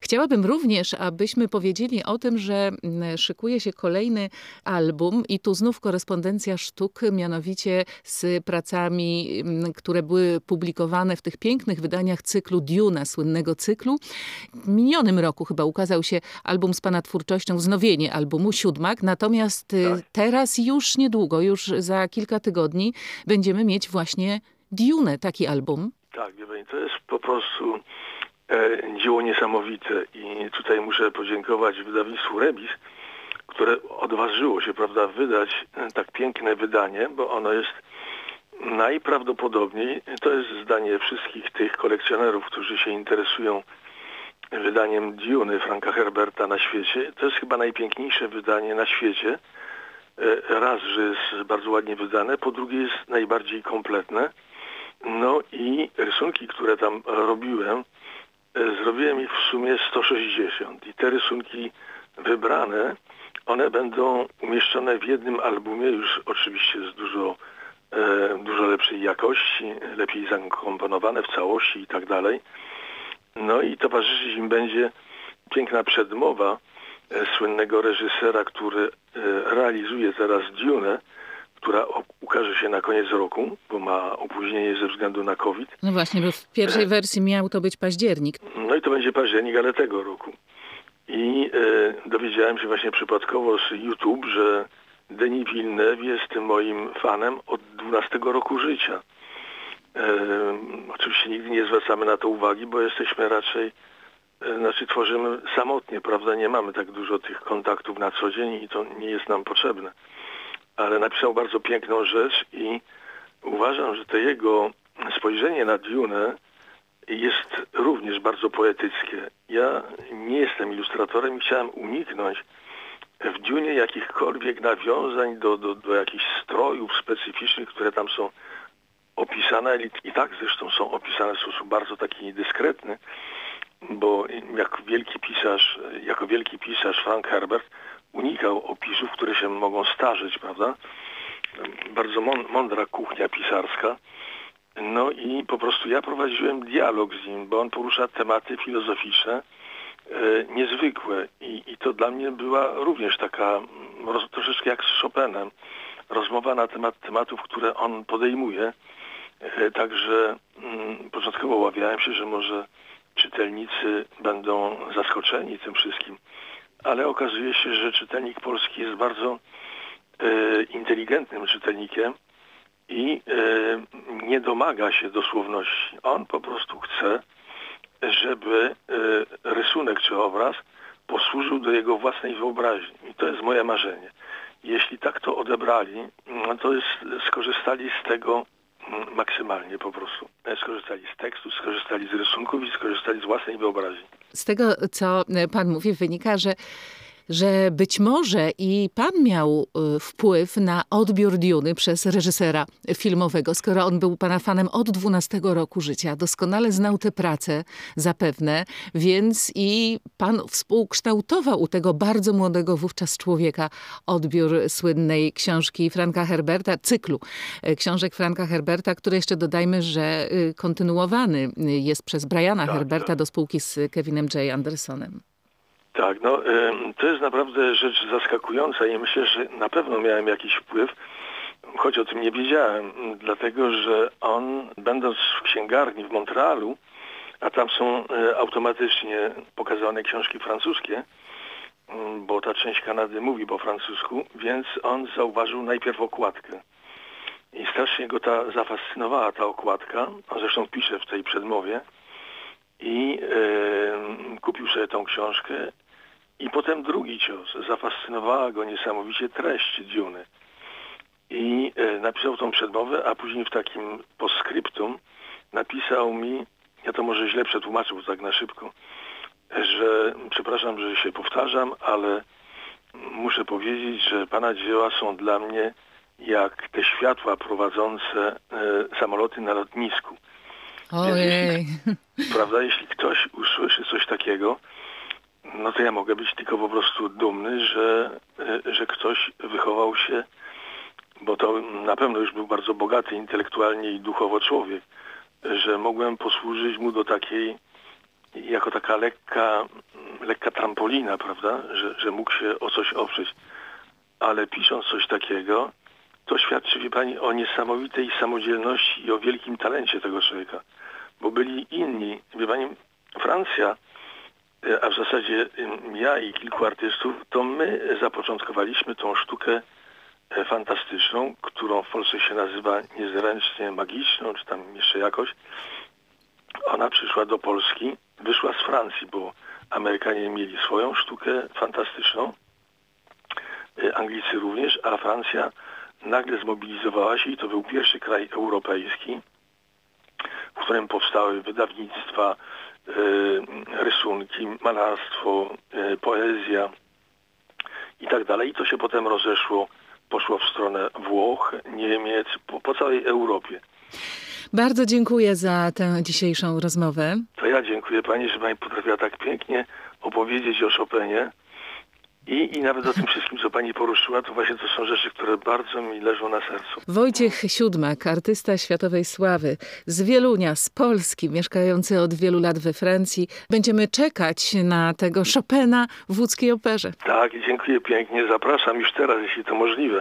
Chciałabym również, abyśmy powiedzieli o tym, że szykuje się kolejny album i tu znów korespondencja sztuk, mianowicie z pracami, które były publikowane w tych pięknych wydaniach cyklu Duna, słynnego cyklu. W minionym roku chyba ukazał się album z pana twórczością, wznowienie albumu Siódmak, natomiast teraz już niedługo, już za kilka tygodni będziemy mieć właśnie Dune, taki album. Tak, wie pani, to jest po prostu dzieło niesamowite i tutaj muszę podziękować wydawnictwu Rebis, które odważyło się, prawda, wydać tak piękne wydanie, bo ono jest najprawdopodobniej, to jest zdanie wszystkich tych kolekcjonerów, którzy się interesują wydaniem Duny Franka Herberta na świecie. To jest chyba najpiękniejsze wydanie na świecie. Raz, że jest bardzo ładnie wydane, po drugie jest najbardziej kompletne. No i rysunki, które tam robiłem, zrobiłem ich w sumie 160 i te rysunki wybrane, one będą umieszczone w jednym albumie, już oczywiście z dużo lepszej jakości, lepiej zakomponowane w całości i tak dalej. No i towarzyszyć im będzie piękna przedmowa słynnego reżysera, który realizuje teraz Dune, która ukaże się na koniec roku, bo ma opóźnienie ze względu na COVID. No właśnie, bo w pierwszej wersji miał to być październik. No i to będzie październik, ale tego roku. I dowiedziałem się właśnie przypadkowo z YouTube, że Denis Villeneuve jest moim fanem od 12 roku życia. Oczywiście nigdy nie zwracamy na to uwagi, bo jesteśmy raczej, tworzymy samotnie, prawda? Nie mamy tak dużo tych kontaktów na co dzień i to nie jest nam potrzebne. Ale napisał bardzo piękną rzecz i uważam, że to jego spojrzenie na Dune jest również bardzo poetyckie. Ja nie jestem ilustratorem i chciałem uniknąć w Dunie jakichkolwiek nawiązań do jakichś strojów specyficznych, które tam są opisane i tak zresztą są opisane w sposób bardzo taki dyskretny, bo jako wielki pisarz Frank Herbert unikał opisów, które się mogą starzeć, prawda? Bardzo mądra kuchnia pisarska. No i po prostu ja prowadziłem dialog z nim, bo on porusza tematy filozoficzne niezwykłe i to dla mnie była również taka troszeczkę jak z Chopinem, rozmowa na temat tematów, które on podejmuje. Także początkowo obawiałem się, że może czytelnicy będą zaskoczeni tym wszystkim, ale okazuje się, że czytelnik polski jest bardzo inteligentnym czytelnikiem i nie domaga się dosłowności. On po prostu chce, żeby rysunek czy obraz posłużył do jego własnej wyobraźni. I to jest moje marzenie. Jeśli tak to odebrali, no to skorzystali z tego maksymalnie po prostu. Skorzystali z tekstu, skorzystali z rysunków i skorzystali z własnej wyobraźni. Z tego, co pan mówi, wynika, że być może i pan miał wpływ na odbiór Duny przez reżysera filmowego, skoro on był pana fanem od 12 roku życia. Doskonale znał tę pracę zapewne, więc i pan współkształtował u tego bardzo młodego wówczas człowieka odbiór słynnej książki Franka Herberta, cyklu książek Franka Herberta, który jeszcze dodajmy, że kontynuowany jest przez Briana Herberta do spółki z Kevinem J. Andersonem. Tak, no to jest naprawdę rzecz zaskakująca i myślę, że na pewno miałem jakiś wpływ, choć o tym nie wiedziałem, dlatego że on, będąc w księgarni w Montrealu, a tam są automatycznie pokazane książki francuskie, bo ta część Kanady mówi po francusku, więc on zauważył najpierw okładkę. I strasznie go zafascynowała ta okładka, on zresztą pisze w tej przedmowie, i kupił sobie tą książkę i potem drugi cios. Zafascynowała go niesamowicie treść Duny. I napisał tą przedmowę, a później w takim postscriptum napisał mi, ja to może źle przetłumaczył, bo tak na szybko, że przepraszam, że się powtarzam, ale muszę powiedzieć, że pana dzieła są dla mnie jak te światła prowadzące samoloty na lotnisku. Ojej. Prawda, jeśli ktoś usłyszy coś takiego, no to ja mogę być tylko po prostu dumny, że ktoś wychował się, bo to na pewno już był bardzo bogaty intelektualnie i duchowo człowiek, że mogłem posłużyć mu do takiej, jako taka lekka trampolina, prawda, że mógł się o coś oprzeć. Ale pisząc coś takiego, to świadczy, wie pani, o niesamowitej samodzielności i o wielkim talencie tego człowieka. Bo byli inni. Wie pani, Francja, a w zasadzie ja i kilku artystów, to my zapoczątkowaliśmy tą sztukę fantastyczną, którą w Polsce się nazywa niezręcznie magiczną, czy tam jeszcze jakoś. Ona przyszła do Polski, wyszła z Francji, bo Amerykanie mieli swoją sztukę fantastyczną, Anglicy również, a Francja nagle zmobilizowała się i to był pierwszy kraj europejski, w którym powstały wydawnictwa, rysunki, malarstwo, poezja i tak dalej. I to się potem rozeszło, poszło w stronę Włoch, Niemiec, po całej Europie. Bardzo dziękuję za tę dzisiejszą rozmowę. To ja dziękuję pani, że pani potrafiła tak pięknie opowiedzieć o Chopinie i nawet o tym wszystkim, co pani poruszyła, to właśnie to są rzeczy, które bardzo mi leżą na sercu. Wojciech Siódmak, artysta światowej sławy, z Wielunia, z Polski, mieszkający od wielu lat we Francji. Będziemy czekać na tego Chopina w łódzkiej operze. Tak, dziękuję pięknie. Zapraszam już teraz, jeśli to możliwe.